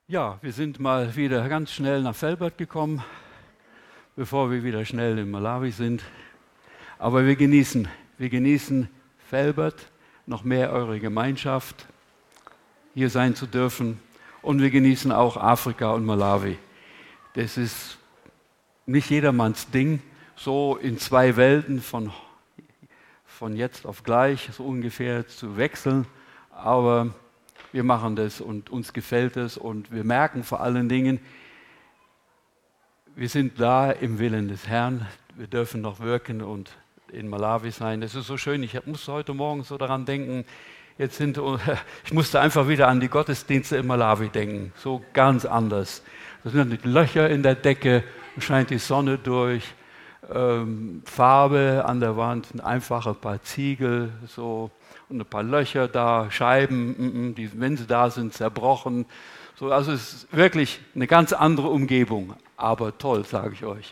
Ja, wir sind mal wieder ganz schnell nach Velbert gekommen, bevor wir wieder schnell in Malawi sind. Aber wir genießen Velbert, noch mehr eure Gemeinschaft, hier sein zu dürfen. Und wir genießen auch Afrika und Malawi. Das ist nicht jedermanns Ding, so in zwei Welten von jetzt auf gleich, so ungefähr zu wechseln. Aber wir machen das und uns gefällt es und wir merken vor allen Dingen, wir sind da im Willen des Herrn. Wir dürfen noch wirken und in Malawi sein. Das ist so schön. Ich musste heute Morgen so daran denken, ich musste einfach wieder an die Gottesdienste in Malawi denken. So ganz anders. Das sind Löcher in der Decke, scheint die Sonne durch. Farbe an der Wand, ein einfacher paar Ziegel, so und ein paar Löcher da, Scheiben, die, wenn sie da sind, zerbrochen. So, also es ist wirklich eine ganz andere Umgebung, aber toll, sage ich euch.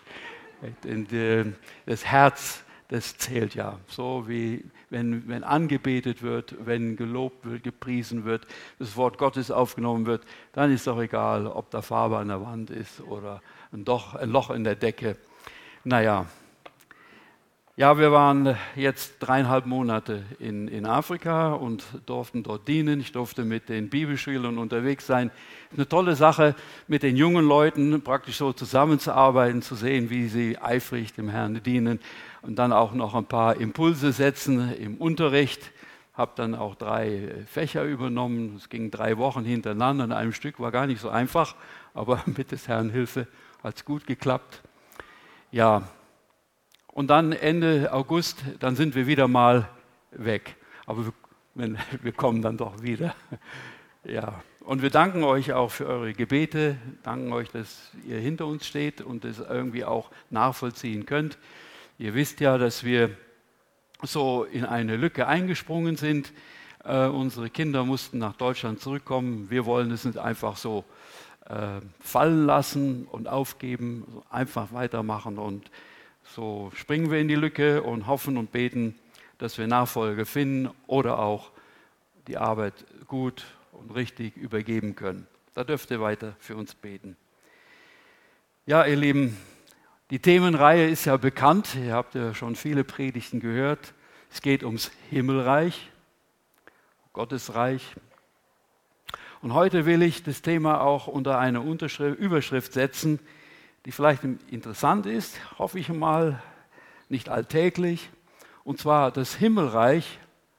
Das Herz, das zählt ja. So wie wenn angebetet wird, wenn gelobt wird, gepriesen wird, das Wort Gottes aufgenommen wird, dann ist doch egal, ob da Farbe an der Wand ist oder ein Loch in der Decke. Naja, ja, wir waren jetzt 3,5 Monate in Afrika und durften dort dienen. Ich durfte mit den Bibelschülern unterwegs sein. Eine tolle Sache, mit den jungen Leuten praktisch so zusammenzuarbeiten, zu sehen, wie sie eifrig dem Herrn dienen und dann auch noch ein paar Impulse setzen im Unterricht. Habe dann auch 3 Fächer übernommen. Es ging 3 Wochen hintereinander in einem Stück, war gar nicht so einfach, aber mit des Herrn Hilfe hat es gut geklappt. Ja, und dann Ende August, dann sind wir wieder mal weg. Aber wir kommen dann doch wieder. Ja, und wir danken euch auch für eure Gebete, danken euch, dass ihr hinter uns steht und das irgendwie auch nachvollziehen könnt. Ihr wisst ja, dass wir so in eine Lücke eingesprungen sind. Unsere Kinder mussten nach Deutschland zurückkommen. Wir wollen es nicht einfach so fallen lassen und aufgeben, einfach weitermachen und so springen wir in die Lücke und hoffen und beten, dass wir Nachfolger finden oder auch die Arbeit gut und richtig übergeben können. Da dürft ihr weiter für uns beten. Ja, ihr Lieben, die Themenreihe ist ja bekannt. Ihr habt ja schon viele Predigten gehört. Es geht ums Himmelreich, Gottesreich. Und heute will ich das Thema auch unter eine Überschrift setzen, die vielleicht interessant ist, hoffe ich mal, nicht alltäglich. Und zwar das Himmelreich,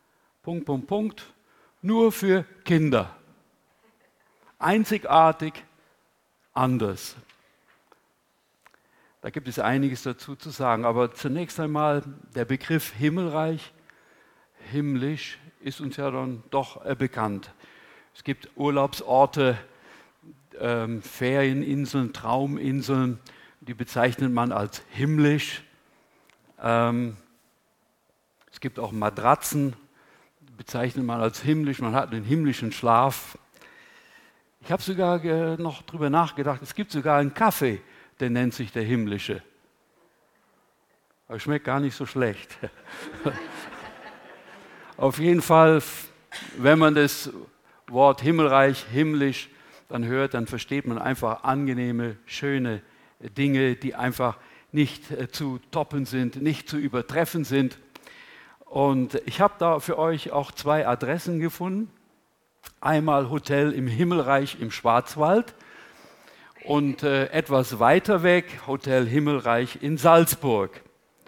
nur für Kinder. Einzigartig, anders. Da gibt es einiges dazu zu sagen, aber zunächst einmal der Begriff Himmelreich, himmlisch, ist uns ja dann doch bekannt. Es gibt Urlaubsorte, Ferieninseln, Trauminseln, die bezeichnet man als himmlisch. Es gibt auch Matratzen, die bezeichnet man als himmlisch, man hat einen himmlischen Schlaf. Ich habe sogar noch darüber nachgedacht, es gibt sogar einen Kaffee, der nennt sich der himmlische. Aber schmeckt gar nicht so schlecht. Auf jeden Fall, wenn man das Wort Himmelreich, himmlisch, dann hört, dann versteht man einfach angenehme, schöne Dinge, die einfach nicht zu toppen sind, nicht zu übertreffen sind. Und ich habe da für euch auch 2 Adressen gefunden. Einmal Hotel im Himmelreich im Schwarzwald und etwas weiter weg Hotel Himmelreich in Salzburg.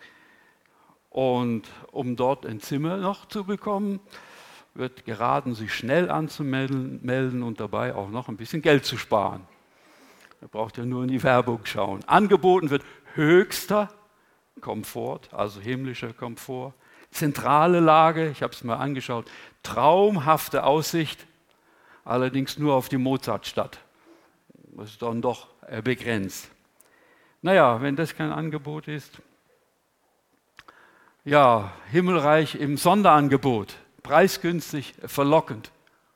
Und um dort ein Zimmer noch zu bekommen, wird geraten, sich schnell anzumelden und dabei auch noch ein bisschen Geld zu sparen. Ihr braucht ja nur in die Werbung schauen. Angeboten wird höchster Komfort, also himmlischer Komfort, zentrale Lage, ich habe es mir angeschaut, traumhafte Aussicht, allerdings nur auf die Mozartstadt. Das ist dann doch begrenzt. Naja, wenn das kein Angebot ist. Ja, Himmelreich im Sonderangebot. Preisgünstig, verlockend.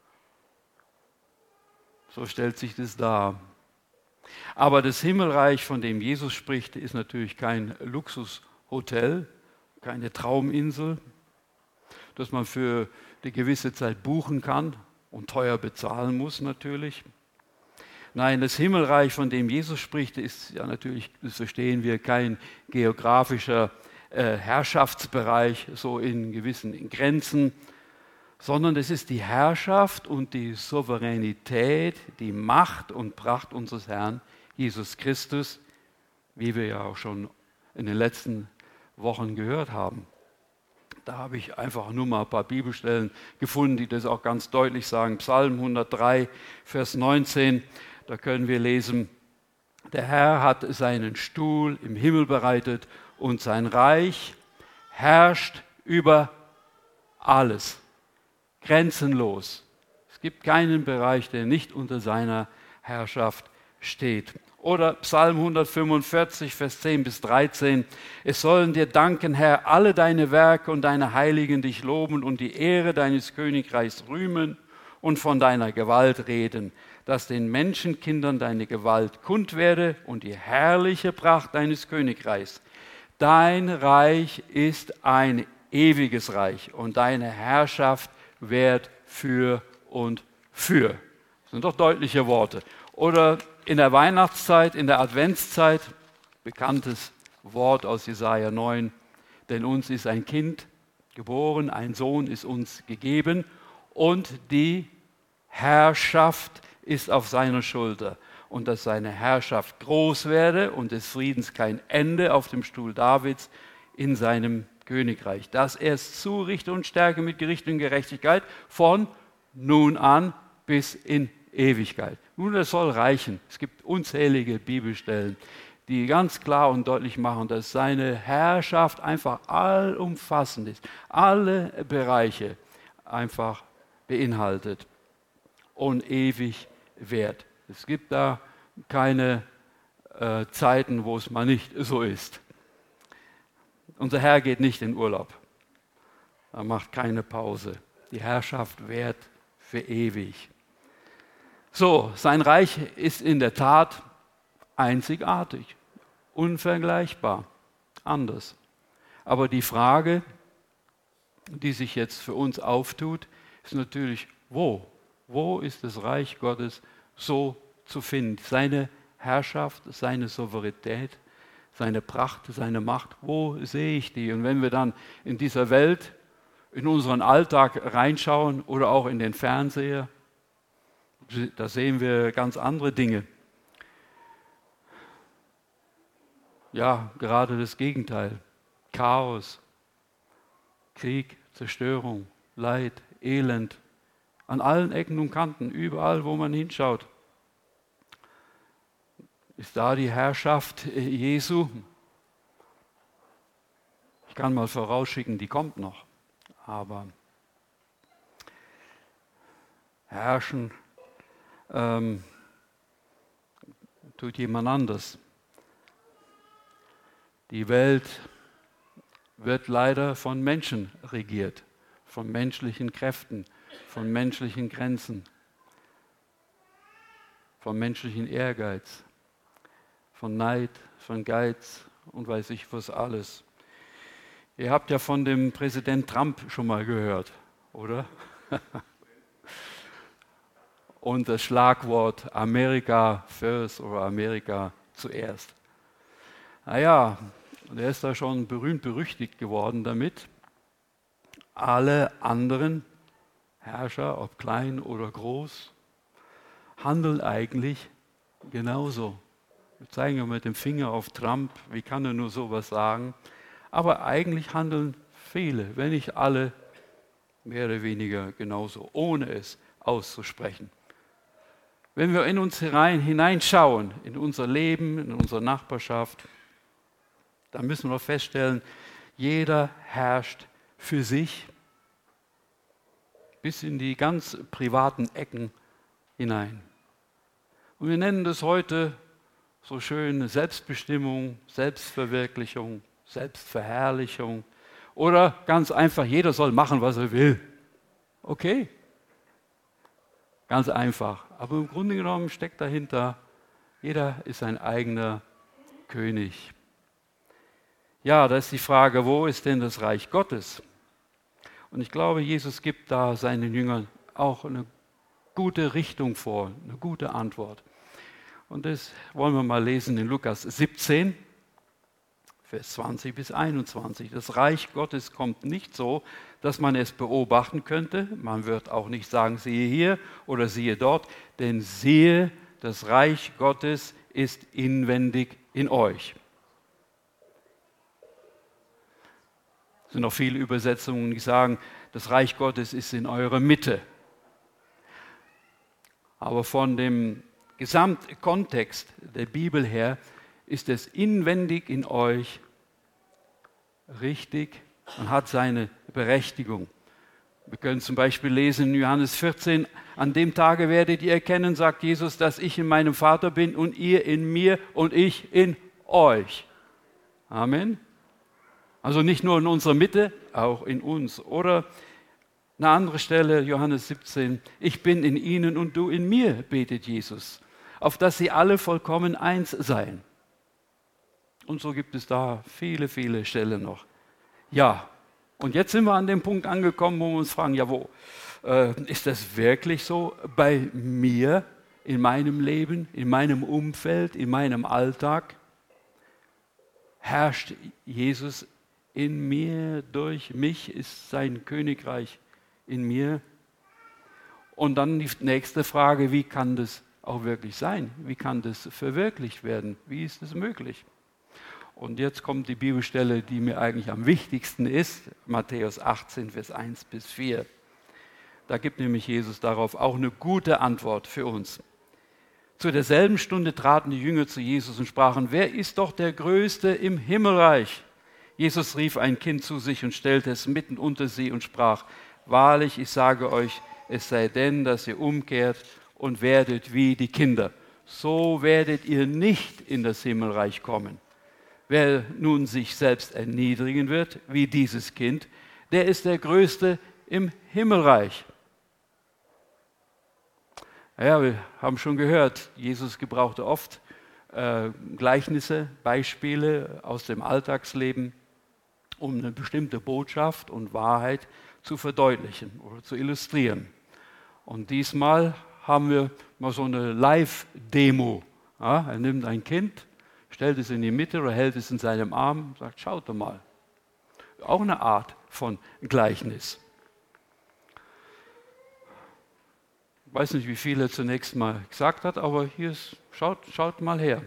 So stellt sich das dar. Aber das Himmelreich, von dem Jesus spricht, ist natürlich kein Luxushotel, keine Trauminsel, das man für eine gewisse Zeit buchen kann und teuer bezahlen muss natürlich, Nein, das Himmelreich, von dem Jesus spricht, ist ja natürlich, das verstehen wir, kein geografischer Herrschaftsbereich, so in gewissen Grenzen, sondern es ist die Herrschaft und die Souveränität, die Macht und Pracht unseres Herrn Jesus Christus, wie wir ja auch schon in den letzten Wochen gehört haben. Da habe ich einfach nur mal ein paar Bibelstellen gefunden, die das auch ganz deutlich sagen. Psalm 103, Vers 19, da können wir lesen: Der Herr hat seinen Stuhl im Himmel bereitet und sein Reich herrscht über alles, grenzenlos. Es gibt keinen Bereich, der nicht unter seiner Herrschaft steht. Oder Psalm 145, Vers 10 bis 13. Es sollen dir danken, Herr, alle deine Werke und deine Heiligen dich loben und die Ehre deines Königreichs rühmen und von deiner Gewalt reden, dass den Menschenkindern deine Gewalt kund werde und die herrliche Pracht deines Königreichs. Dein Reich ist ein ewiges Reich und deine Herrschaft währt für und für. Das sind doch deutliche Worte. Oder in der Weihnachtszeit, in der Adventszeit, bekanntes Wort aus Jesaja 9, denn uns ist ein Kind geboren, ein Sohn ist uns gegeben und die Herrschaft ist auf seiner Schulter. Und dass seine Herrschaft groß werde und des Friedens kein Ende auf dem Stuhl Davids in seinem Königreich. Dass er es zurichte und stärke mit Gericht und Gerechtigkeit von nun an bis in Ewigkeit. Nun, das soll reichen. Es gibt unzählige Bibelstellen, die ganz klar und deutlich machen, dass seine Herrschaft einfach allumfassend ist, alle Bereiche einfach beinhaltet und ewig währt. Es gibt da keine Zeiten, wo es mal nicht so ist. Unser Herr geht nicht in Urlaub. Er macht keine Pause. Die Herrschaft währt für ewig. So, sein Reich ist in der Tat einzigartig, unvergleichbar, anders. Aber die Frage, die sich jetzt für uns auftut, ist natürlich, wo? Wo ist das Reich Gottes so zu finden? Seine Herrschaft, seine Souveränität, seine Pracht, seine Macht, wo sehe ich die? Und wenn wir dann in dieser Welt, in unseren Alltag reinschauen oder auch in den Fernseher, da sehen wir ganz andere Dinge. Ja, gerade das Gegenteil. Chaos, Krieg, Zerstörung, Leid, Elend. An allen Ecken und Kanten, überall, wo man hinschaut. Ist da die Herrschaft Jesu? Ich kann mal vorausschicken, die kommt noch. Aber herrschen tut jemand anders. Die Welt wird leider von Menschen regiert, von menschlichen Kräften, von menschlichen Grenzen, von menschlichen Ehrgeiz, von Neid, von Geiz und weiß ich was alles. Ihr habt ja von dem Präsident Trump schon mal gehört, oder? Und das Schlagwort America first oder Amerika zuerst. Naja, der ist da schon berühmt berüchtigt geworden damit. Alle anderen Herrscher, ob klein oder groß, handeln eigentlich genauso. Wir zeigen ja mit dem Finger auf Trump, wie kann er nur sowas sagen? Aber eigentlich handeln viele, wenn nicht alle, mehr oder weniger genauso, ohne es auszusprechen. Wenn wir in uns hineinschauen, in unser Leben, in unsere Nachbarschaft, dann müssen wir feststellen, jeder herrscht für sich bis in die ganz privaten Ecken hinein. Und wir nennen das heute so schön Selbstbestimmung, Selbstverwirklichung, Selbstverherrlichung oder ganz einfach, jeder soll machen, was er will. Okay, ganz einfach. Aber im Grunde genommen steckt dahinter, jeder ist sein eigener König. Ja, da ist die Frage, wo ist denn das Reich Gottes? Und ich glaube, Jesus gibt da seinen Jüngern auch eine gute Richtung vor, eine gute Antwort. Und das wollen wir mal lesen in Lukas 17, Vers 20 bis 21. Das Reich Gottes kommt nicht so, dass man es beobachten könnte. Man wird auch nicht sagen, siehe hier oder siehe dort, denn siehe, das Reich Gottes ist inwendig in euch. Es sind noch viele Übersetzungen, die sagen, das Reich Gottes ist in eurer Mitte. Aber von dem Gesamtkontext der Bibel her ist es inwendig in euch richtig und hat seine Berechtigung. Wir können zum Beispiel lesen in Johannes 14, an dem Tage werdet ihr erkennen, sagt Jesus, dass ich in meinem Vater bin und ihr in mir und ich in euch. Amen. Also nicht nur in unserer Mitte, auch in uns. Oder eine andere Stelle, Johannes 17, ich bin in ihnen und du in mir, betet Jesus, auf dass sie alle vollkommen eins seien. Und so gibt es da viele, viele Stellen noch. Ja, und jetzt sind wir an dem Punkt angekommen, wo wir uns fragen, ja, ist das wirklich so bei mir, in meinem Leben, in meinem Umfeld, in meinem Alltag? Herrscht Jesus in mir, durch mich ist sein Königreich in mir? Und dann die nächste Frage, wie kann das auch wirklich sein? Wie kann das verwirklicht werden? Wie ist das möglich? Und jetzt kommt die Bibelstelle, die mir eigentlich am wichtigsten ist, Matthäus 18, Vers 1 bis 4. Da gibt nämlich Jesus darauf auch eine gute Antwort für uns. Zu derselben Stunde traten die Jünger zu Jesus und sprachen, wer ist doch der Größte im Himmelreich? Jesus rief ein Kind zu sich und stellte es mitten unter sie und sprach, wahrlich, ich sage euch, es sei denn, dass ihr umkehrt und werdet wie die Kinder. So werdet ihr nicht in das Himmelreich kommen. Wer nun sich selbst erniedrigen wird, wie dieses Kind, der ist der Größte im Himmelreich. Ja, wir haben schon gehört, Jesus gebrauchte oft Gleichnisse, Beispiele aus dem Alltagsleben, um eine bestimmte Botschaft und Wahrheit zu verdeutlichen oder zu illustrieren. Und diesmal haben wir mal so eine Live-Demo. Ja, er nimmt ein Kind, stellt es in die Mitte oder hält es in seinem Arm und sagt, schaut doch mal. Auch eine Art von Gleichnis. Ich weiß nicht, wie viel er zunächst mal gesagt hat, aber hier ist, schaut mal her.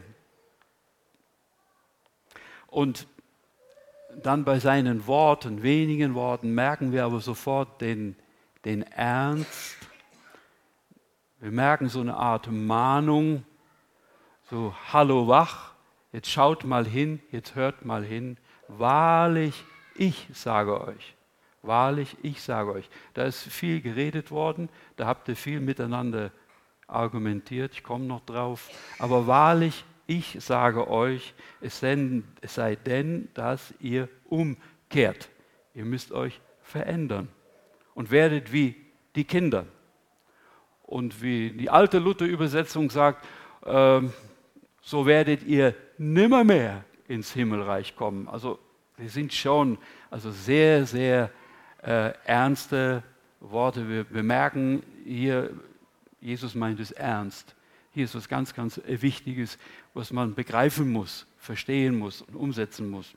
Und dann bei seinen Worten, wenigen Worten, merken wir aber sofort den Ernst. Wir merken so eine Art Mahnung, so hallo wach, jetzt schaut mal hin, jetzt hört mal hin. Wahrlich, ich sage euch. Wahrlich, ich sage euch. Da ist viel geredet worden, da habt ihr viel miteinander argumentiert, ich komme noch drauf. Aber wahrlich, ich sage euch, es sei denn, dass ihr umkehrt. Ihr müsst euch verändern und werdet wie die Kinder. Und wie die alte Luther-Übersetzung sagt, so werdet ihr nimmermehr ins Himmelreich kommen. Also wir sind schon sehr, sehr ernste Worte. Wir merken hier, Jesus meint es ernst. Hier ist was ganz, ganz Wichtiges, was man begreifen muss, verstehen muss und umsetzen muss.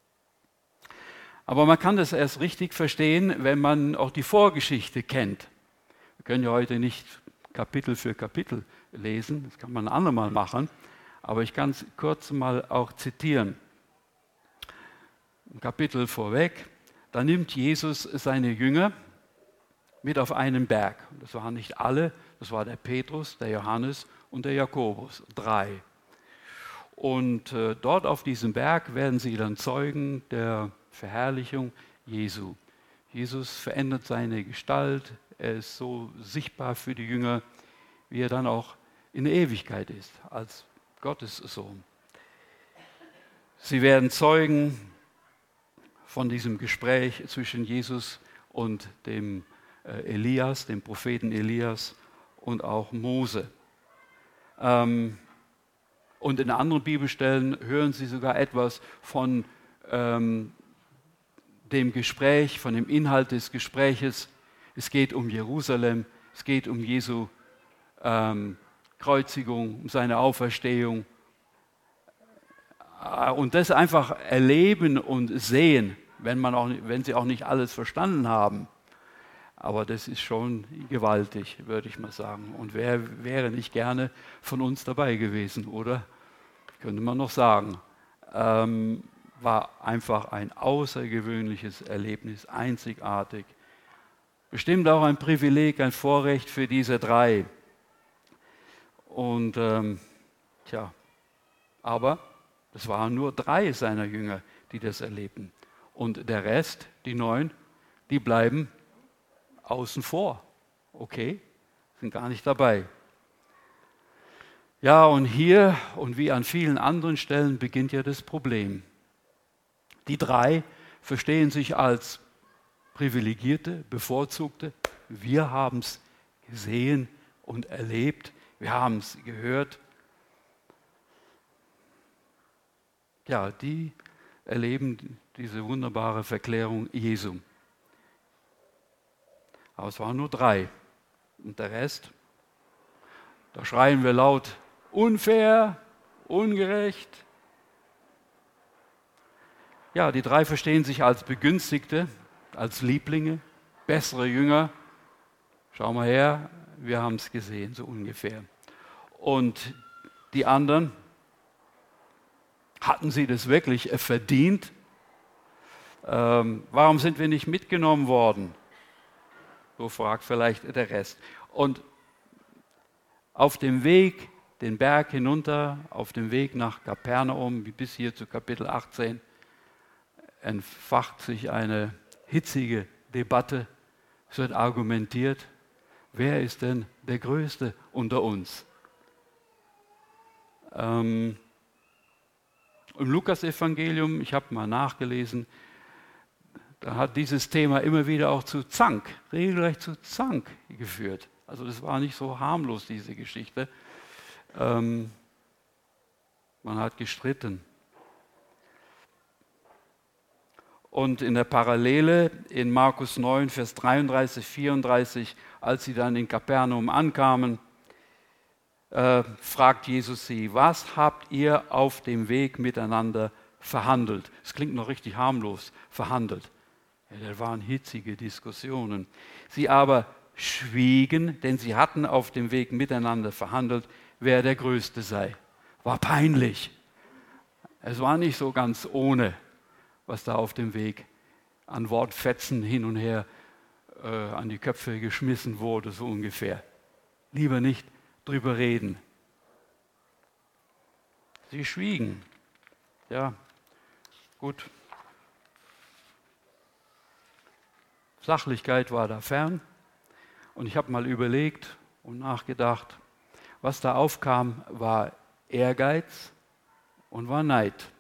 Aber man kann das erst richtig verstehen, wenn man auch die Vorgeschichte kennt. Wir können ja heute nicht Kapitel für Kapitel lesen, das kann man ein andermal machen, aber ich kann es kurz mal auch zitieren. Ein Kapitel vorweg, da nimmt Jesus seine Jünger mit auf einen Berg. Das waren nicht alle, das war der Petrus, der Johannes und der Jakobus, 3. Und dort auf diesem Berg werden sie dann Zeugen der Verherrlichung Jesu. Jesus verändert seine Gestalt, er ist so sichtbar für die Jünger, wie er dann auch in der Ewigkeit ist, als Gottes Sohn. Sie werden Zeugen von diesem Gespräch zwischen Jesus und dem Elias, dem Propheten Elias und auch Mose. Und in anderen Bibelstellen hören Sie sogar etwas von dem Gespräch, von dem Inhalt des Gespräches. Es geht um Jerusalem, es geht um Jesu Kreuzigung, um seine Auferstehung. Und das einfach erleben und sehen, wenn sie auch nicht alles verstanden haben. Aber das ist schon gewaltig, würde ich mal sagen. Und wer wäre nicht gerne von uns dabei gewesen, oder? Könnte man noch sagen. War einfach ein außergewöhnliches Erlebnis, einzigartig. Bestimmt auch ein Privileg, ein Vorrecht für diese drei. Und aber es waren nur 3 seiner Jünger, die das erlebten. Und der Rest, die 9, die bleiben außen vor. Okay, sind gar nicht dabei. Ja, und hier und wie an vielen anderen Stellen beginnt ja das Problem. Die 3 verstehen sich als Privilegierte, Bevorzugte. Wir haben es gesehen und erlebt. Wir haben es gehört. Ja, die erleben diese wunderbare Verklärung Jesu. Aber es waren nur 3. Und der Rest, da schreien wir laut, unfair, ungerecht. Ja, die 3 verstehen sich als Begünstigte, als Lieblinge, bessere Jünger. Schau mal her, wir haben es gesehen, so ungefähr. Und die anderen, hatten sie das wirklich verdient? Warum sind wir nicht mitgenommen worden? So fragt vielleicht der Rest. Und auf dem Weg den Berg hinunter, auf dem Weg nach Kapernaum, bis hier zu Kapitel 18, entfacht sich eine hitzige Debatte. Es wird argumentiert, wer ist denn der Größte unter uns? Im Lukas-Evangelium, ich habe mal nachgelesen, da hat dieses Thema immer wieder auch zu Zank, regelrecht zu Zank geführt. Also das war nicht so harmlos, diese Geschichte. Man hat gestritten. Und in der Parallele in Markus 9, Vers 33, 34, als sie dann in Kapernaum ankamen, fragt Jesus sie, was habt ihr auf dem Weg miteinander verhandelt? Es klingt noch richtig harmlos, verhandelt. Ja, da waren hitzige Diskussionen. Sie aber schwiegen, denn sie hatten auf dem Weg miteinander verhandelt, wer der Größte sei. War peinlich. Es war nicht so ganz ohne, was da auf dem Weg an Wortfetzen hin und her an die Köpfe geschmissen wurde, so ungefähr. Lieber nicht drüber reden. Sie schwiegen. Ja, gut. Sachlichkeit war da fern. Und ich habe mal überlegt und nachgedacht, was da aufkam, war Ehrgeiz und war Neid.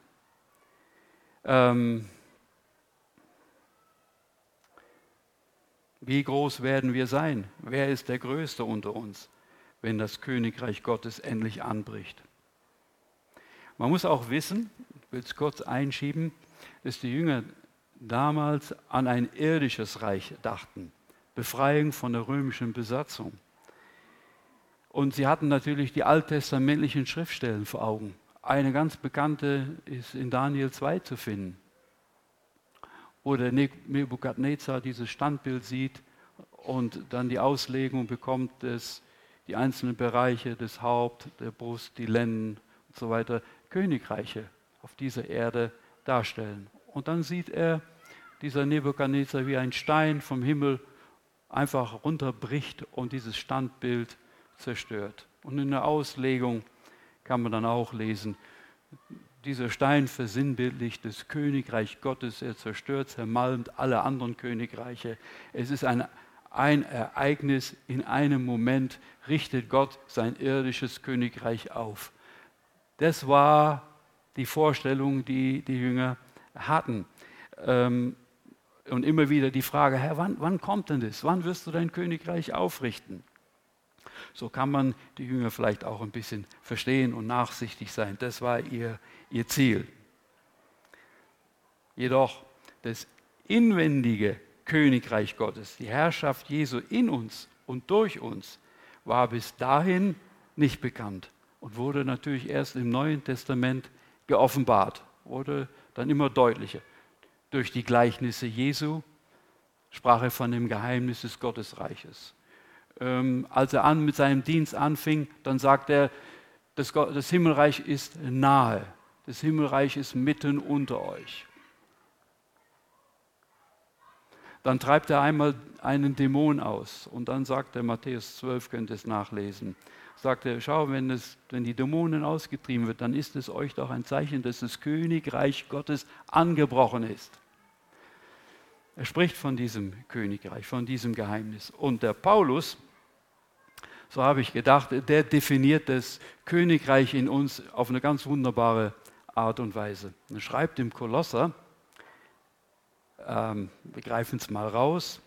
Wie groß werden wir sein? Wer ist der Größte unter uns, wenn das Königreich Gottes endlich anbricht? Man muss auch wissen, ich will es kurz einschieben, dass die Jünger damals an ein irdisches Reich dachten. Befreiung von der römischen Besatzung. Und sie hatten natürlich die alttestamentlichen Schriftstellen vor Augen. Eine ganz bekannte ist in Daniel 2 zu finden, wo der Nebukadnezar dieses Standbild sieht und dann die Auslegung bekommt, dass die einzelnen Bereiche des Haupt, der Brust, die Lenden und so weiter Königreiche auf dieser Erde darstellen. Und dann sieht er, dieser Nebukadnezar, wie ein Stein vom Himmel einfach runterbricht und dieses Standbild zerstört. Und in der Auslegung kann man dann auch lesen, dieser Stein versinnbildlicht das Königreich Gottes, er zerstört, zermalmt alle anderen Königreiche. Es ist ein Ereignis, in einem Moment richtet Gott sein irdisches Königreich auf. Das war die Vorstellung, die die Jünger hatten. Und immer wieder die Frage, Herr, wann kommt denn das? Wann wirst du dein Königreich aufrichten? So kann man die Jünger vielleicht auch ein bisschen verstehen und nachsichtig sein. Das war ihr Ziel. Jedoch das inwendige Königreich Gottes, die Herrschaft Jesu in uns und durch uns, war bis dahin nicht bekannt und wurde natürlich erst im Neuen Testament geoffenbart, wurde dann immer deutlicher. Durch die Gleichnisse Jesu sprach er von dem Geheimnis des Gottesreiches. Als er mit seinem Dienst anfing, dann sagt er, das Himmelreich ist nahe, das Himmelreich ist mitten unter euch. Dann treibt er einmal einen Dämon aus und dann sagt er, Matthäus 12, könnt ihr es nachlesen, sagt er, schau, wenn die Dämonen ausgetrieben wird, dann ist es euch doch ein Zeichen, dass das Königreich Gottes angebrochen ist. Er spricht von diesem Königreich, von diesem Geheimnis. Und der Paulus, so habe ich gedacht, der definiert das Königreich in uns auf eine ganz wunderbare Art und Weise. Er schreibt im Kolosser, wir greifen es mal raus,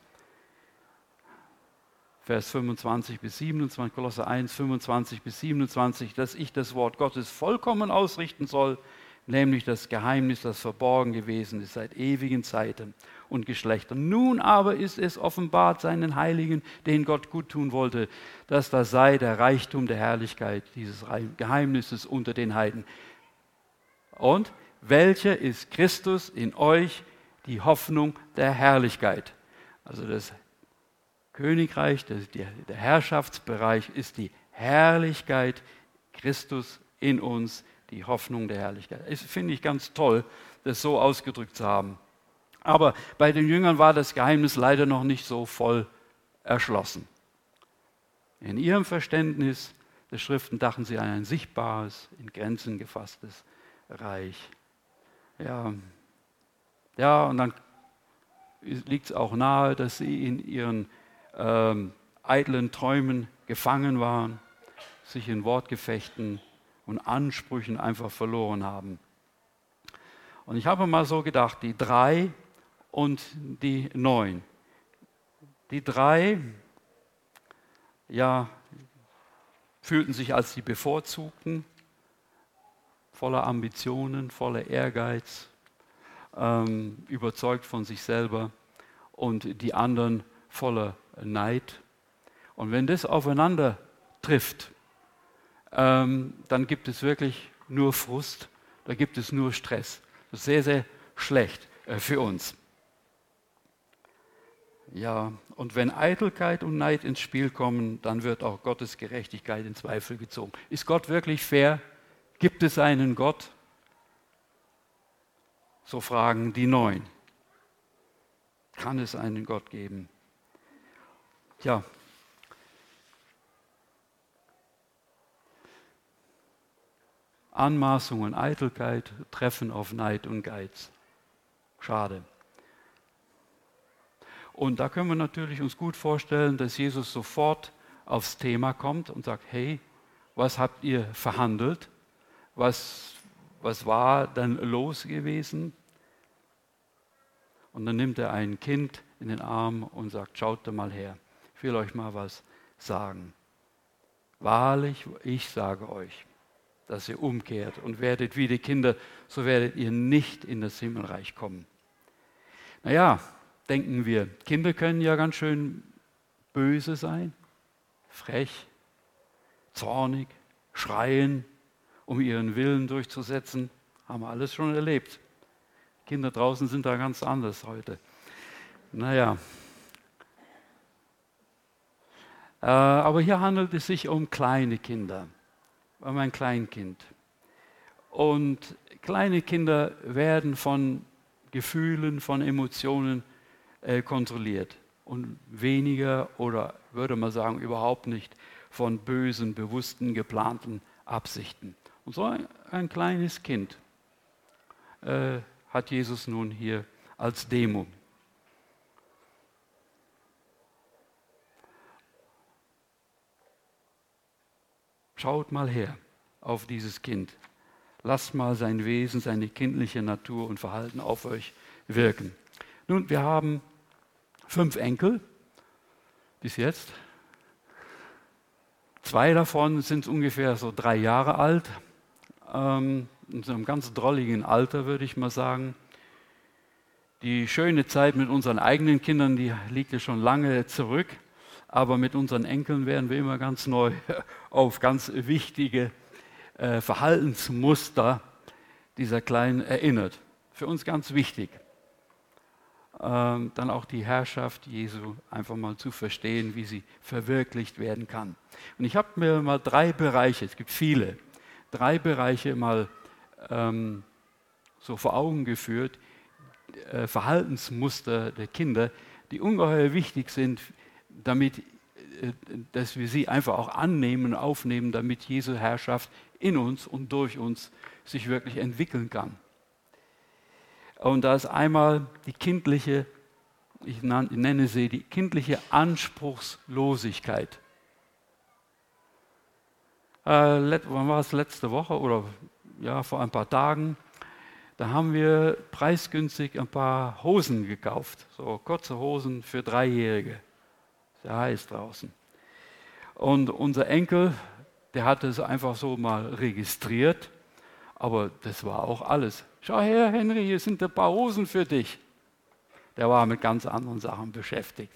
Vers 25 bis 27, Kolosser 1, 25 bis 27, dass ich das Wort Gottes vollkommen ausrichten soll, nämlich das Geheimnis, das verborgen gewesen ist seit ewigen Zeiten und Geschlechtern. Nun aber ist es offenbart seinen Heiligen, denen Gott gut tun wollte, dass das sei der Reichtum der Herrlichkeit dieses Geheimnisses unter den Heiden. Und welcher ist Christus in euch, die Hoffnung der Herrlichkeit? Also das Königreich, der Herrschaftsbereich ist die Herrlichkeit Christus in uns, die Hoffnung der Herrlichkeit. Das finde ich ganz toll, das so ausgedrückt zu haben. Aber bei den Jüngern war das Geheimnis leider noch nicht so voll erschlossen. In ihrem Verständnis der Schriften dachten sie an ein sichtbares, in Grenzen gefasstes Reich. Ja, und dann liegt es auch nahe, dass sie in ihren eitlen Träumen gefangen waren, sich in Wortgefechten und Ansprüchen einfach verloren haben. Und ich habe mal so gedacht, die 3 und die 9. Die 3, ja, fühlten sich als die Bevorzugten, voller Ambitionen, voller Ehrgeiz, überzeugt von sich selber, und die anderen voller Neid. Und wenn das aufeinander trifft, dann gibt es wirklich nur Frust, da gibt es nur Stress. Das ist sehr, sehr schlecht für uns. Ja, und wenn Eitelkeit und Neid ins Spiel kommen, dann wird auch Gottes Gerechtigkeit in Zweifel gezogen. Ist Gott wirklich fair? Gibt es einen Gott? So fragen die 9. Kann es einen Gott geben? Ja. Anmaßung und Eitelkeit treffen auf Neid und Geiz. Schade. Und da können wir natürlich uns gut vorstellen, dass Jesus sofort aufs Thema kommt und sagt, hey, was habt ihr verhandelt? Was war dann los gewesen? Und dann nimmt er ein Kind in den Arm und sagt, schaut da mal her, ich will euch mal was sagen. Wahrlich, ich sage euch, dass ihr umkehrt und werdet wie die Kinder, so werdet ihr nicht in das Himmelreich kommen. Naja, denken wir, Kinder können ja ganz schön böse sein, frech, zornig, schreien, um ihren Willen durchzusetzen. Haben wir alles schon erlebt. Kinder draußen sind da ganz anders heute. Naja. Aber hier handelt es sich um kleine Kinder, um ein Kleinkind. Und kleine Kinder werden von Gefühlen, von Emotionen kontrolliert und weniger, oder würde man sagen, überhaupt nicht von bösen, bewussten, geplanten Absichten. Und so ein kleines Kind hat Jesus nun hier als Demo. Schaut mal her auf dieses Kind. Lasst mal sein Wesen, seine kindliche Natur und Verhalten auf euch wirken. Nun, wir haben 5 Enkel bis jetzt. 2 davon sind ungefähr so 3 Jahre alt. In so einem ganz drolligen Alter, würde ich mal sagen. Die schöne Zeit mit unseren eigenen Kindern, die liegt ja schon lange zurück. aber mit unseren Enkeln werden wir immer ganz neu auf ganz wichtige Verhaltensmuster dieser Kleinen erinnert. Für uns ganz wichtig. Dann auch die Herrschaft Jesu einfach mal zu verstehen, wie sie verwirklicht werden kann. Und ich habe mir mal 3 Bereiche, es gibt viele, 3 Bereiche mal so vor Augen geführt, Verhaltensmuster der Kinder, die ungeheuer wichtig sind, damit, dass wir sie einfach auch annehmen, aufnehmen, damit Jesu Herrschaft in uns und durch uns sich wirklich entwickeln kann. Und da ist einmal die kindliche, ich nenne sie die kindliche Anspruchslosigkeit. Wann war es, letzte Woche oder ja, vor ein paar Tagen? Da haben wir preisgünstig ein paar Hosen gekauft, so kurze Hosen für 3-Jährige. Sehr heiß draußen. Und unser Enkel, der hatte es einfach so mal registriert, aber das war auch alles. Schau her, Henry, hier sind ein paar Hosen für dich. Der war mit ganz anderen Sachen beschäftigt.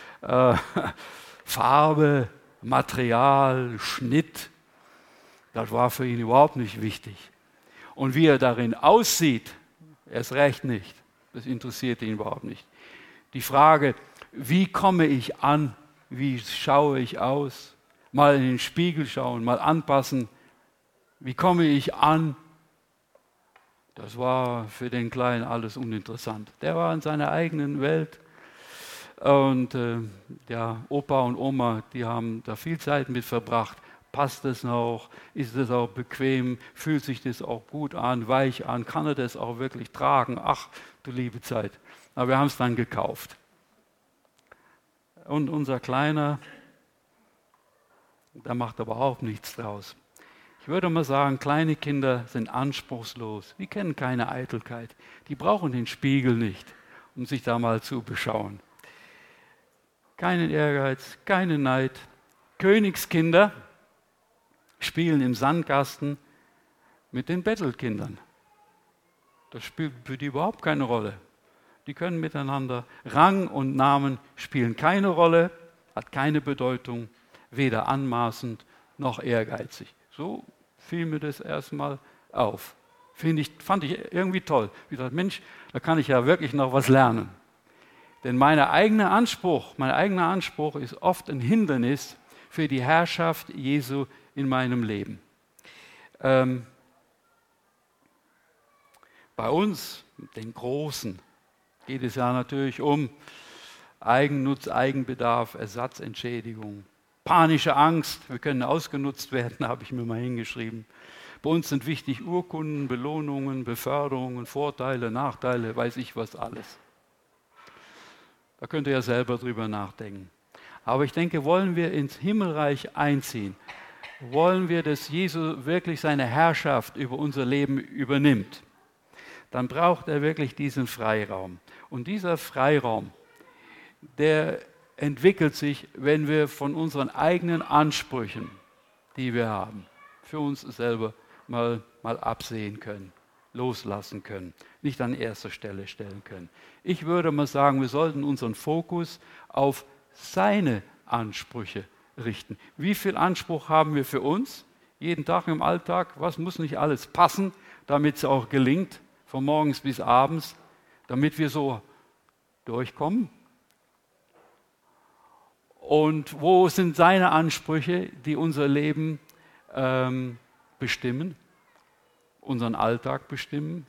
Farbe, Material, Schnitt, das war für ihn überhaupt nicht wichtig. Und wie er darin aussieht, erst recht nicht. Das interessiert ihn überhaupt nicht. Die Frage, wie komme ich an, wie schaue ich aus, mal in den Spiegel schauen, mal anpassen, wie komme ich an, das war für den Kleinen alles uninteressant. Der war in seiner eigenen Welt und ja, Opa und Oma, die haben da viel Zeit mit verbracht. Passt es noch? Ist es auch bequem? Fühlt sich das auch gut an, weich an? Kann er das auch wirklich tragen? Ach, du liebe Zeit. Aber wir haben es dann gekauft. Und unser Kleiner, der macht aber auch nichts draus. Ich würde mal sagen, kleine Kinder sind anspruchslos. Die kennen keine Eitelkeit. Die brauchen den Spiegel nicht, um sich da mal zu beschauen. Keinen Ehrgeiz, keinen Neid. Königskinder spielen im Sandkasten mit den Bettelkindern. Das spielt für die überhaupt keine Rolle. Die können miteinander. Rang und Namen spielen keine Rolle, hat keine Bedeutung, weder anmaßend noch ehrgeizig. So fiel mir das erstmal auf. Fand ich irgendwie toll. Ich dachte, Mensch, da kann ich ja wirklich noch was lernen. Denn mein eigener Anspruch ist oft ein Hindernis für die Herrschaft Jesu in meinem Leben. Bei uns, den Großen, geht es ja natürlich um Eigennutz, Eigenbedarf, Ersatzentschädigung. Panische Angst, wir können ausgenutzt werden, habe ich mir mal hingeschrieben. Bei uns sind wichtig Urkunden, Belohnungen, Beförderungen, Vorteile, Nachteile, weiß ich was alles. Da könnt ihr ja selber drüber nachdenken. Aber ich denke, wollen wir ins Himmelreich einziehen, wollen wir, dass Jesus wirklich seine Herrschaft über unser Leben übernimmt, dann braucht er wirklich diesen Freiraum. Und dieser Freiraum, der entwickelt sich, wenn wir von unseren eigenen Ansprüchen, die wir haben, für uns selber mal absehen können, loslassen können, nicht an erster Stelle stellen können. Ich würde mal sagen, wir sollten unseren Fokus auf seine Ansprüche richten. Wie viel Anspruch haben wir für uns? Jeden Tag im Alltag, was muss nicht alles passen, damit es auch gelingt, von morgens bis abends, damit wir so durchkommen? Und wo sind seine Ansprüche, die unser Leben bestimmen, unseren Alltag bestimmen?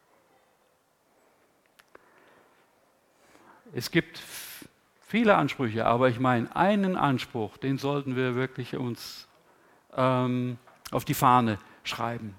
Es gibt viele Ansprüche, aber ich meine, einen Anspruch, den sollten wir wirklich uns auf die Fahne schreiben.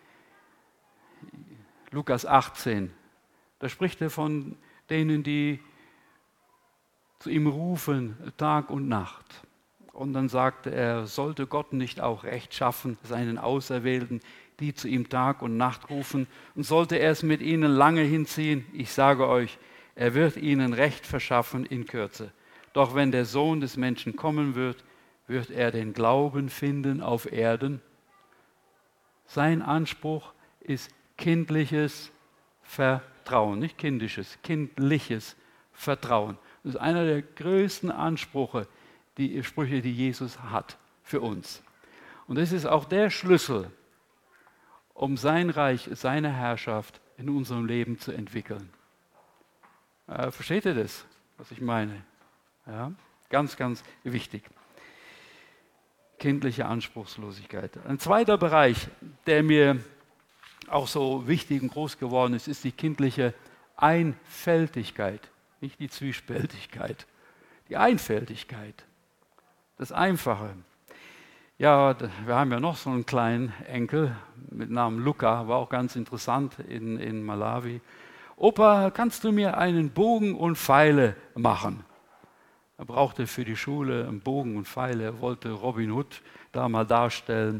Lukas 18, da spricht er von denen, die zu ihm rufen, Tag und Nacht. Und dann sagte er, sollte Gott nicht auch Recht schaffen, seinen Auserwählten, die zu ihm Tag und Nacht rufen, und sollte er es mit ihnen lange hinziehen? Ich sage euch, er wird ihnen Recht verschaffen in Kürze. Doch wenn der Sohn des Menschen kommen wird, wird er den Glauben finden auf Erden? Sein Anspruch ist kindliches Vertrauen, nicht kindisches, kindliches Vertrauen. Das ist einer der größten Ansprüche, die Sprüche, die Jesus hat für uns. Und das ist auch der Schlüssel, um sein Reich, seine Herrschaft in unserem Leben zu entwickeln. Versteht ihr das, was ich meine? Ja? Ganz, ganz wichtig. Kindliche Anspruchslosigkeit. Ein zweiter Bereich, der mir auch so wichtig und groß geworden ist, ist die kindliche Einfältigkeit. Nicht die Zwiespältigkeit, die Einfältigkeit, das Einfache. Ja, wir haben ja noch so einen kleinen Enkel mit Namen Luca, war auch ganz interessant in Malawi. Opa, kannst du mir einen Bogen und Pfeile machen? Er brauchte für die Schule einen Bogen und Pfeile, er wollte Robin Hood da mal darstellen.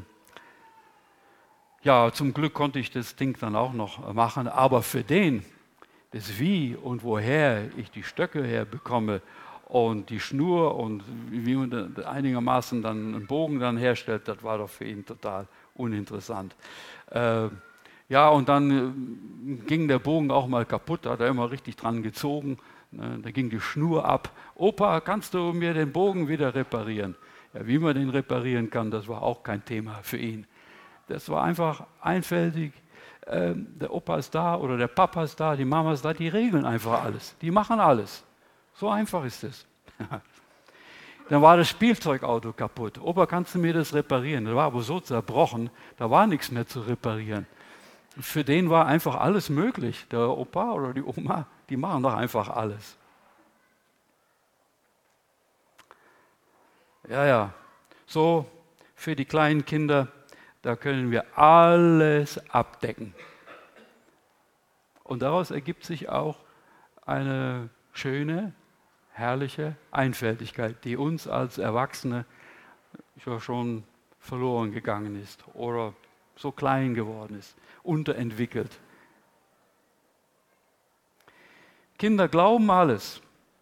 Ja, zum Glück konnte ich das Ding dann auch noch machen, aber für den, das Wie und woher ich die Stöcke herbekomme und die Schnur und wie man einigermaßen dann einen Bogen dann herstellt, das war doch für ihn total uninteressant. Ja, und dann ging der Bogen auch mal kaputt, da hat er immer richtig dran gezogen, da ging die Schnur ab. Opa, kannst du mir den Bogen wieder reparieren? Ja, wie man den reparieren kann, das war auch kein Thema für ihn. Das war einfach einfältig. Der Opa ist da oder der Papa ist da, die Mama ist da, die regeln einfach alles. Die machen alles. So einfach ist es. Dann war das Spielzeugauto kaputt. Opa, kannst du mir das reparieren? Das war aber so zerbrochen, da war nichts mehr zu reparieren. Für den war einfach alles möglich. Der Opa oder die Oma, die machen doch einfach alles. Ja. So für die kleinen Kinder, da können wir alles abdecken. Und daraus ergibt sich auch eine schöne, herrliche Einfältigkeit, die uns als Erwachsene schon verloren gegangen ist oder so klein geworden ist, unterentwickelt. Kinder glauben alles.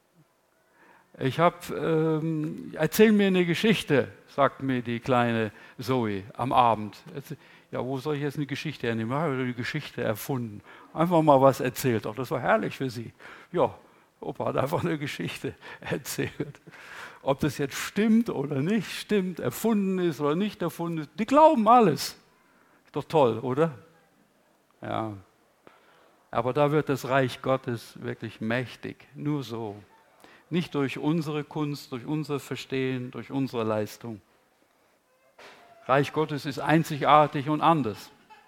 Erzähl mir eine Geschichte, sagt mir die kleine Zoe am Abend. Ja, wo soll ich jetzt eine Geschichte hernehmen? Ich habe die Geschichte erfunden. Einfach mal was erzählt. Auch das war herrlich für sie. Ja, Opa hat einfach eine Geschichte erzählt. Ob das jetzt stimmt oder nicht stimmt, erfunden ist oder nicht erfunden ist, die glauben alles. Ist doch toll, oder? Ja. Aber da wird das Reich Gottes wirklich mächtig. Nur so. Nicht durch unsere Kunst, durch unser Verstehen, durch unsere Leistung. Reich Gottes ist einzigartig und anders.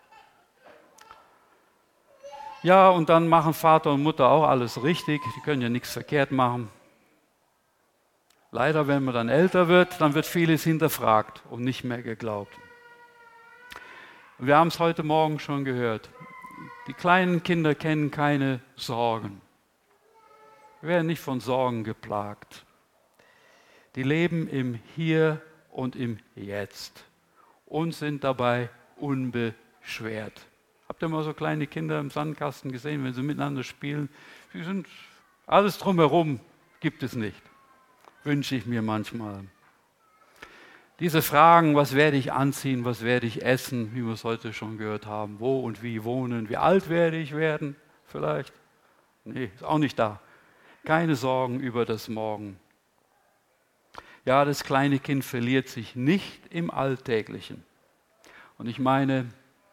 Ja, und dann machen Vater und Mutter auch alles richtig. Die können ja nichts verkehrt machen. Leider, wenn man dann älter wird, dann wird vieles hinterfragt und nicht mehr geglaubt. Wir haben es heute Morgen schon gehört. Die kleinen Kinder kennen keine Sorgen. Wir werden nicht von Sorgen geplagt. Die leben im Hier und im Jetzt und sind dabei unbeschwert. Habt ihr mal so kleine Kinder im Sandkasten gesehen, wenn sie miteinander spielen? Sie sind, alles drumherum gibt es nicht. Wünsche ich mir manchmal. Diese Fragen, was werde ich anziehen, was werde ich essen, wie wir es heute schon gehört haben, wo und wie wohnen, wie alt werde ich werden, vielleicht? Nee, ist auch nicht da. Keine Sorgen über das Morgen. Ja, das kleine Kind verliert sich nicht im Alltäglichen. Und ich meine,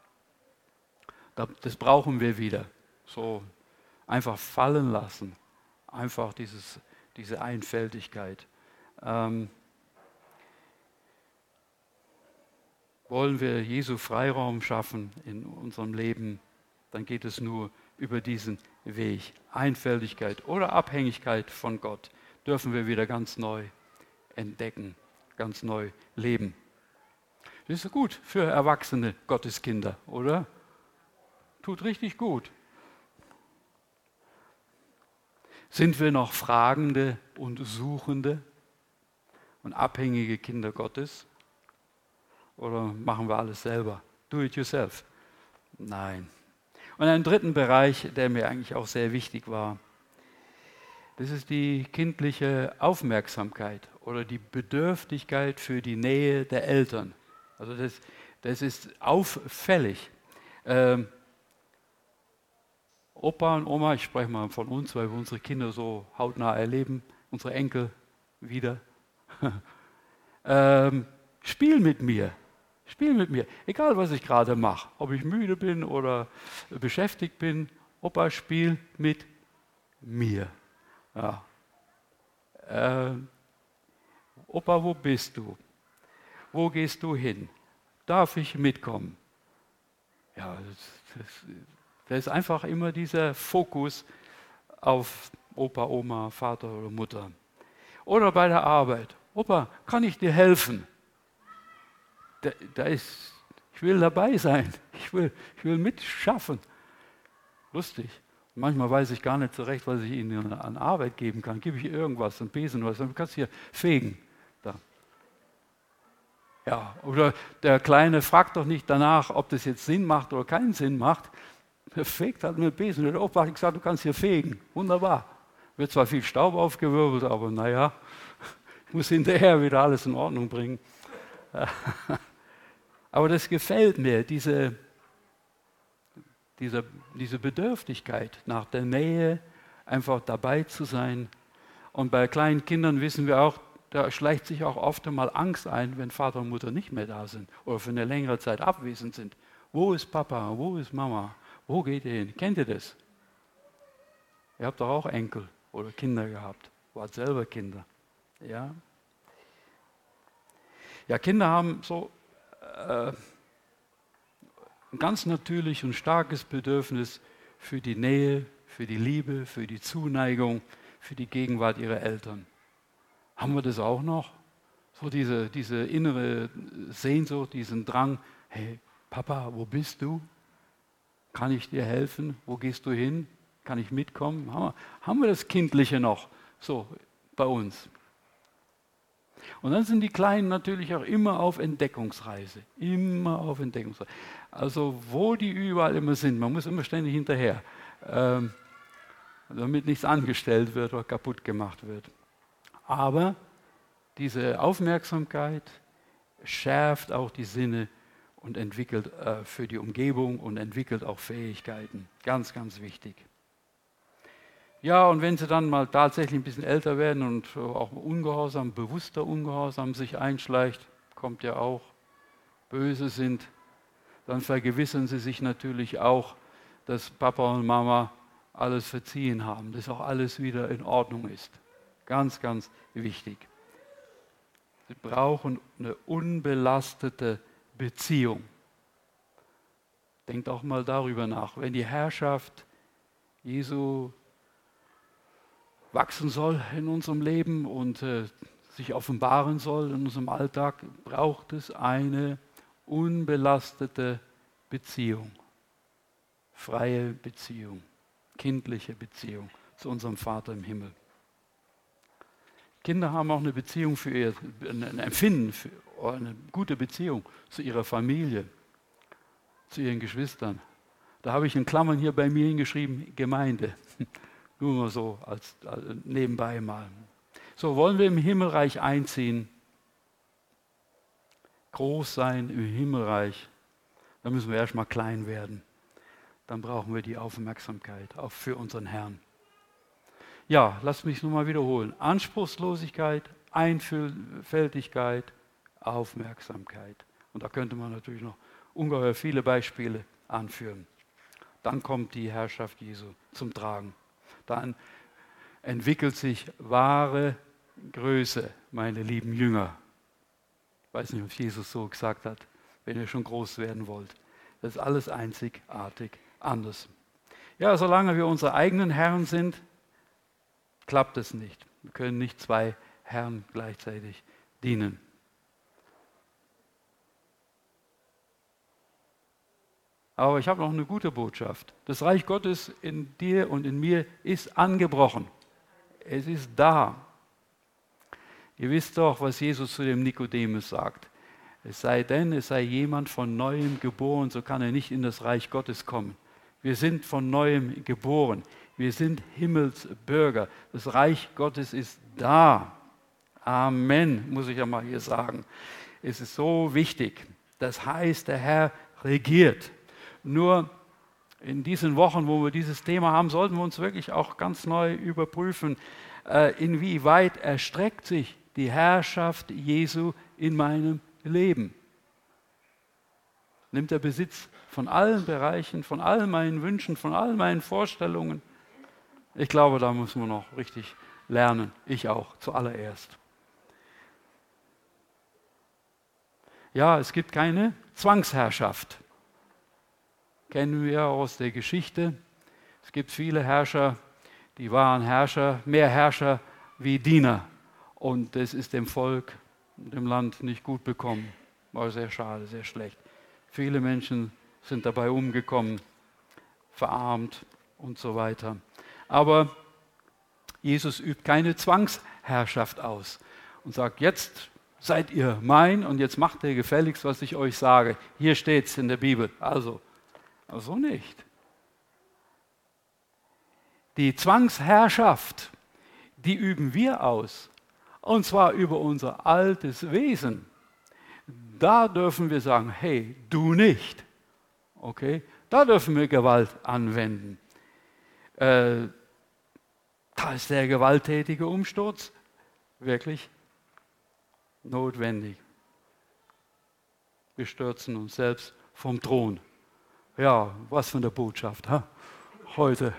das brauchen wir wieder. So einfach fallen lassen. Einfach diese Einfältigkeit. Wollen wir Jesu Freiraum schaffen in unserem Leben, dann geht es nur über diesen Weg. Einfältigkeit oder Abhängigkeit von Gott dürfen wir wieder ganz neu entdecken, ganz neu leben. Das ist gut für erwachsene Gotteskinder, oder? Tut richtig gut. Sind wir noch Fragende und Suchende und abhängige Kinder Gottes? Oder machen wir alles selber? Do it yourself. Nein. Und einen dritten Bereich, der mir eigentlich auch sehr wichtig war, das ist die kindliche Aufmerksamkeit oder die Bedürftigkeit für die Nähe der Eltern. Also das ist auffällig. Opa und Oma, ich spreche mal von uns, weil wir unsere Kinder so hautnah erleben, unsere Enkel wieder. Spiel mit mir. Spiel mit mir. Egal, was ich gerade mache. Ob ich müde bin oder beschäftigt bin. Opa, spiel mit mir. Ja. Opa, wo bist du? Wo gehst du hin? Darf ich mitkommen? Ja, da ist einfach immer dieser Fokus auf Opa, Oma, Vater oder Mutter. Oder bei der Arbeit. Opa, kann ich dir helfen? Ich will dabei sein. Ich will mitschaffen. Lustig. Manchmal weiß ich gar nicht so recht, was ich Ihnen an Arbeit geben kann. Gebe ich irgendwas, einen Besen oder was, dann kannst du hier fegen. Da. Ja, oder der Kleine fragt doch nicht danach, ob das jetzt Sinn macht oder keinen Sinn macht. Er fegt halt mit dem Besen. Der Opa hat gesagt, du kannst hier fegen. Wunderbar. Wird zwar viel Staub aufgewirbelt, aber naja, ich muss hinterher wieder alles in Ordnung bringen. Aber das gefällt mir, diese Bedürftigkeit nach der Nähe, einfach dabei zu sein. Und bei kleinen Kindern wissen wir auch, da schleicht sich auch oft einmal Angst ein, wenn Vater und Mutter nicht mehr da sind oder für eine längere Zeit abwesend sind. Wo ist Papa? Wo ist Mama? Wo geht ihr hin? Kennt ihr das? Ihr habt doch auch Enkel oder Kinder gehabt. Wart selber Kinder. Ja, Kinder haben so ein ganz natürlich und starkes Bedürfnis für die Nähe, für die Liebe, für die Zuneigung, für die Gegenwart ihrer Eltern. Haben wir das auch noch? So diese innere Sehnsucht, diesen Drang, hey Papa, wo bist du? Kann ich dir helfen? Wo gehst du hin? Kann ich mitkommen? Haben wir das Kindliche noch so bei uns? Und dann sind die Kleinen natürlich auch immer auf Entdeckungsreise. Immer auf Entdeckungsreise. Also wo die überall immer sind, man muss immer ständig hinterher, damit nichts angestellt wird oder kaputt gemacht wird. Aber diese Aufmerksamkeit schärft auch die Sinne und entwickelt für die Umgebung und entwickelt auch Fähigkeiten. Ganz, ganz wichtig. Ja, und wenn sie dann mal tatsächlich ein bisschen älter werden und auch Ungehorsam, bewusster Ungehorsam sich einschleicht, kommt ja auch, böse sind, dann vergewissern sie sich natürlich auch, dass Papa und Mama alles verziehen haben, dass auch alles wieder in Ordnung ist. Ganz, ganz wichtig. Sie brauchen eine unbelastete Beziehung. Denkt auch mal darüber nach. Wenn die Herrschaft Jesu wachsen soll in unserem Leben und sich offenbaren soll in unserem Alltag, braucht es eine unbelastete Beziehung. Freie Beziehung, kindliche Beziehung zu unserem Vater im Himmel. Kinder haben auch eine Beziehung ein Empfinden für eine gute Beziehung zu ihrer Familie, zu ihren Geschwistern. Da habe ich in Klammern hier bei mir hingeschrieben, Gemeinde. Nur mal so als nebenbei mal. So, wollen wir im Himmelreich einziehen, groß sein im Himmelreich, dann müssen wir erstmal klein werden. Dann brauchen wir die Aufmerksamkeit, auch für unseren Herrn. Ja, lasst mich nur mal wiederholen. Anspruchslosigkeit, Einfältigkeit, Aufmerksamkeit. Und da könnte man natürlich noch ungeheuer viele Beispiele anführen. Dann kommt die Herrschaft Jesu zum Tragen. Dann entwickelt sich wahre Größe, meine lieben Jünger. Ich weiß nicht, ob Jesus so gesagt hat, wenn ihr schon groß werden wollt. Das ist alles einzigartig anders. Ja, solange wir unsere eigenen Herren sind, klappt es nicht. Wir können nicht zwei Herren gleichzeitig dienen. Aber ich habe noch eine gute Botschaft. Das Reich Gottes in dir und in mir ist angebrochen. Es ist da. Ihr wisst doch, was Jesus zu dem Nikodemus sagt. Es sei jemand von Neuem geboren, so kann er nicht in das Reich Gottes kommen. Wir sind von Neuem geboren. Wir sind Himmelsbürger. Das Reich Gottes ist da. Amen, muss ich ja mal hier sagen. Es ist so wichtig. Das heißt, der Herr regiert. Nur in diesen Wochen, wo wir dieses Thema haben, sollten wir uns wirklich auch ganz neu überprüfen, inwieweit erstreckt sich die Herrschaft Jesu in meinem Leben? Nimmt er Besitz von allen Bereichen, von all meinen Wünschen, von all meinen Vorstellungen? Ich glaube, da müssen wir noch richtig lernen. Ich auch, zuallererst. Ja, es gibt keine Zwangsherrschaft. Kennen wir aus der Geschichte. Es gibt viele Herrscher, die waren Herrscher, mehr Herrscher wie Diener. Und das ist dem Volk, dem Land nicht gut bekommen. War sehr schade, sehr schlecht. Viele Menschen sind dabei umgekommen, verarmt und so weiter. Aber Jesus übt keine Zwangsherrschaft aus und sagt, jetzt seid ihr mein und jetzt macht ihr gefälligst, was ich euch sage. Hier steht es in der Bibel. Also nicht. Die Zwangsherrschaft, die üben wir aus. Und zwar über unser altes Wesen. Da dürfen wir sagen, hey, du nicht. Okay? Da dürfen wir Gewalt anwenden. Da ist der gewalttätige Umsturz wirklich notwendig. Wir stürzen uns selbst vom Thron. Ja, was für eine Botschaft, heute.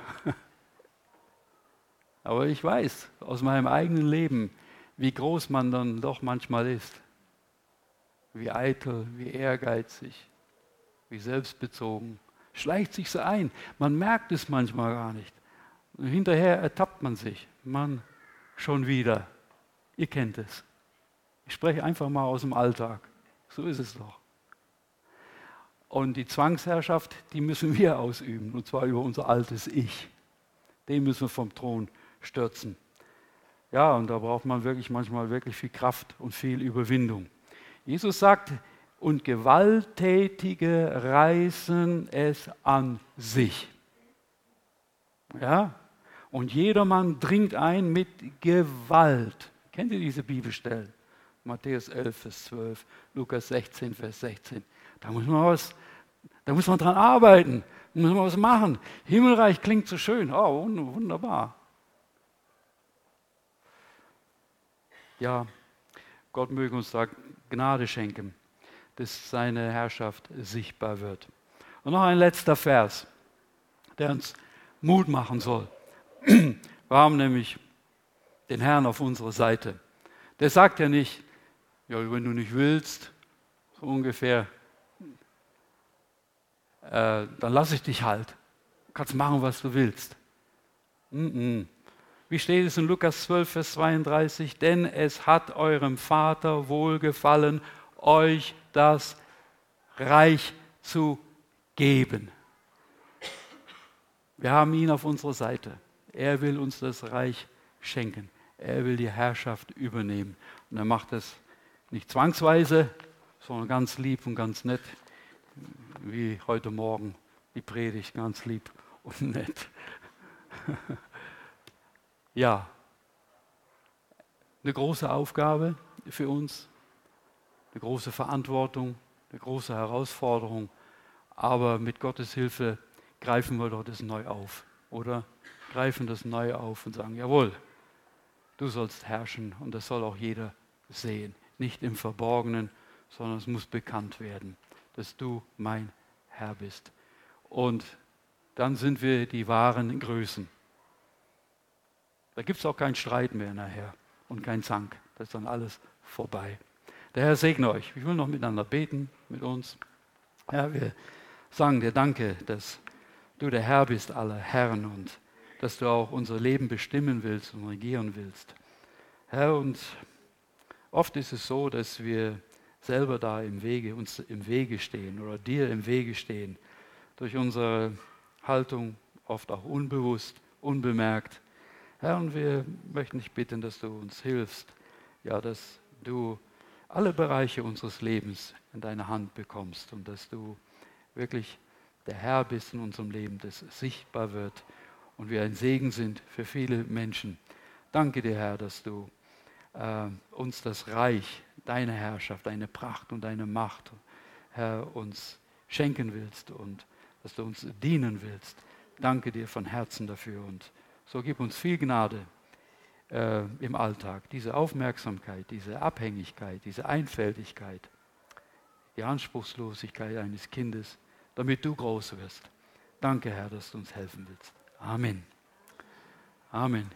Aber ich weiß aus meinem eigenen Leben, wie groß man dann doch manchmal ist. Wie eitel, wie ehrgeizig, wie selbstbezogen. Schleicht sich so ein. Man merkt es manchmal gar nicht. Und hinterher ertappt man sich. Mann, schon wieder. Ihr kennt es. Ich spreche einfach mal aus dem Alltag. So ist es doch. Und die Zwangsherrschaft, die müssen wir ausüben. Und zwar über unser altes Ich. Den müssen wir vom Thron stürzen. Ja, und da braucht man wirklich manchmal wirklich viel Kraft und viel Überwindung. Jesus sagt, und Gewalttätige reißen es an sich. Ja? Und jedermann dringt ein mit Gewalt. Kennt ihr diese Bibelstellen? Matthäus 11, Vers 12, Lukas 16, Vers 16. Da muss man dran arbeiten, da muss man was machen. Himmelreich klingt so schön, oh, wunderbar. Ja, Gott möge uns da Gnade schenken, dass seine Herrschaft sichtbar wird. Und noch ein letzter Vers, der uns Mut machen soll. Wir haben nämlich den Herrn auf unserer Seite. Der sagt ja nicht, ja, wenn du nicht willst, so ungefähr, dann lasse ich dich halt. Du kannst machen, was du willst. Wie steht es in Lukas 12, Vers 32? Denn es hat eurem Vater wohlgefallen, euch das Reich zu geben. Wir haben ihn auf unserer Seite. Er will uns das Reich schenken. Er will die Herrschaft übernehmen. Und er macht das nicht zwangsweise, sondern ganz lieb und ganz nett, wie heute Morgen die Predigt, ganz lieb und nett. Ja, eine große Aufgabe für uns, eine große Verantwortung, eine große Herausforderung, aber mit Gottes Hilfe greifen wir doch das neu auf, oder? Greifen das neu auf und sagen, jawohl, du sollst herrschen und das soll auch jeder sehen. Nicht im Verborgenen, sondern es muss bekannt werden, dass du mein Herr bist. Und dann sind wir die wahren Größen. Da gibt es auch keinen Streit mehr nachher und kein Zank. Das ist dann alles vorbei. Der Herr segne euch. Ich will noch miteinander beten, mit uns. Herr, wir sagen dir Danke, dass du der Herr bist aller Herren und dass du auch unser Leben bestimmen willst und regieren willst. Herr, und oft ist es so, dass wir selber da uns im Wege stehen oder dir im Wege stehen. Durch unsere Haltung, oft auch unbewusst, unbemerkt. Herr, und wir möchten dich bitten, dass du uns hilfst, ja, dass du alle Bereiche unseres Lebens in deine Hand bekommst und dass du wirklich der Herr bist in unserem Leben, das sichtbar wird und wir ein Segen sind für viele Menschen. Danke dir, Herr, dass du uns das Reich, deine Herrschaft, deine Pracht und deine Macht, Herr, uns schenken willst und dass du uns dienen willst. Danke dir von Herzen dafür und so gib uns viel Gnade, im Alltag. Diese Aufmerksamkeit, diese Abhängigkeit, diese Einfältigkeit, die Anspruchslosigkeit eines Kindes, damit du groß wirst. Danke, Herr, dass du uns helfen willst. Amen. Amen.